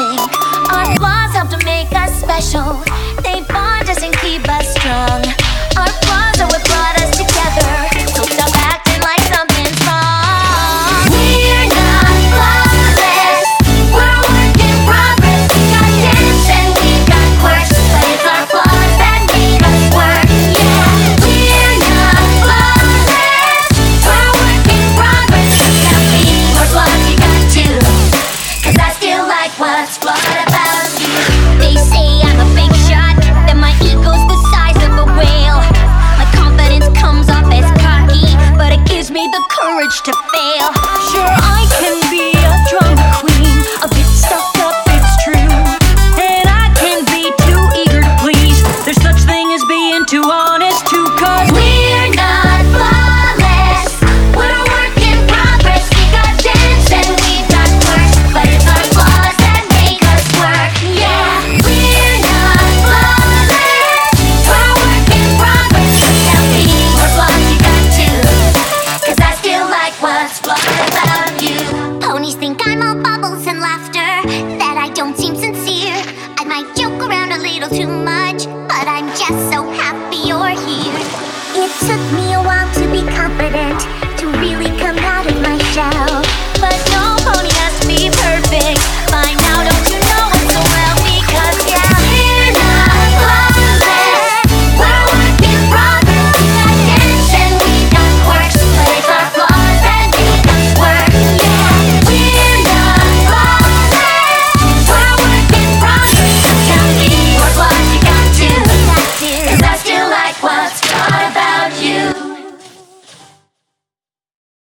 think our flaws help to make us special. They bond us and keep us strong. Our flaws are what brought us together. So stop acting like something's wrong. We're not flawless. We're a work in progress. We got dents and we got quirks, but it's our flaws that make us work. Yeah, we're not flawless. We're a work in progress. Now be more flaws you got too, 'cause I still like what's flawed about you. They say I'm a big shot, that my ego's the size of a whale. My confidence comes off as cocky, but it gives me the courage to fail. Sure, I can be a drama queen, a bit stuck up, it's true. And I can be too eager to please. There's such thing as being too honest too, 'cause we're not flawless. We're a work in progress. We got dents and we got quirks, but it's our flaws that make us work. Yeah, we're not flawless. We're a work in progress. Now be more flaws you got too, 'cause I still like what's flawed about you. Ponies think I'm all bubbles and laughter, that I don't seem sincere. I might joke around a little too much, but I'm just so happy you're here. It took me